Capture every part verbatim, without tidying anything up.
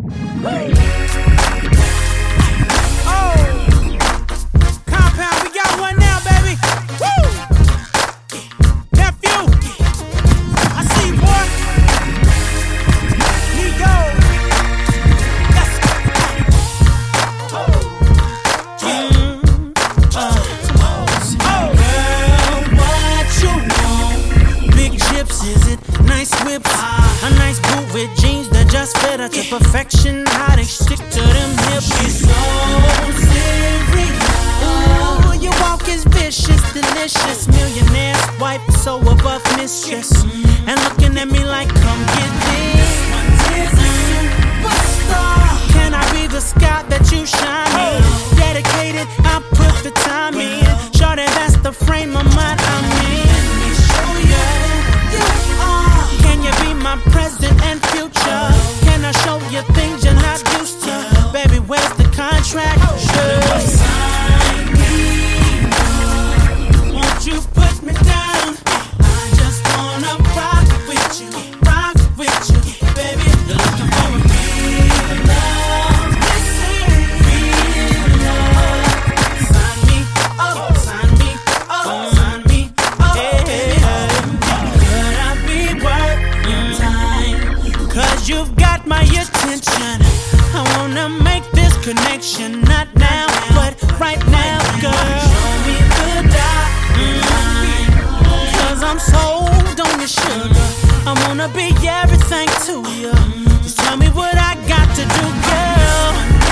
To perfection, how they stick to them hips. She's so serious. Ooh, your walk is vicious, delicious. Millionaire's wife, so above mistress. And looking at me like, come get this. Superstar. Can I be the sky that you shine in? Dedicated, I put the time in. Shorty, that's the frame of mind I'm in. Let me show you you are. Can you be my present and future? Can I show you things you're not used to? Baby, where's the contract? Sure. Sign me up. Won't you put me down? I just wanna rock with you, rock with you, baby. You're looking for a real love. Listen, real love. Sign me up, sign me up, sign me up, baby. Could I be worth your time? Cause you've got my attention. I wanna make this connection, not now, but right now, girl. Show me the dot, mm-hmm. Cause I'm sold on your sugar. I wanna be everything to you. Just tell me what I got to do, girl.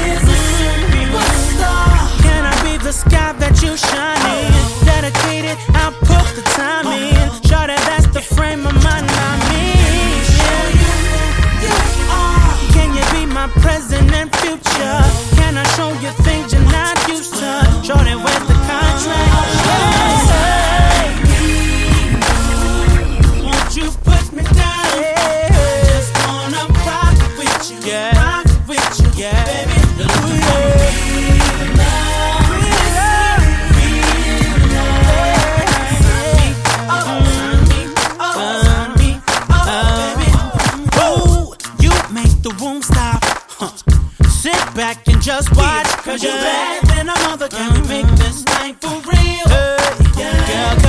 Mm-hmm. Can I be the sky that you shine in? Dedicated, I put the time in. Sure that that's the frame of mind I'm in. My present and future. Can I show you things you're not used to? Shorty, where's the contract? Hey, won't you put me down? I just wanna rock with you, yeah. Rock with you, yeah. Baby, look at me. Real love, real love. Sign me up, sign me up, sign me up, baby. Ooh, you make the room stop. Huh. Sit back and just watch. Cause you're bad than a mother. Can we make this thing for real? Hey, yeah. Girl,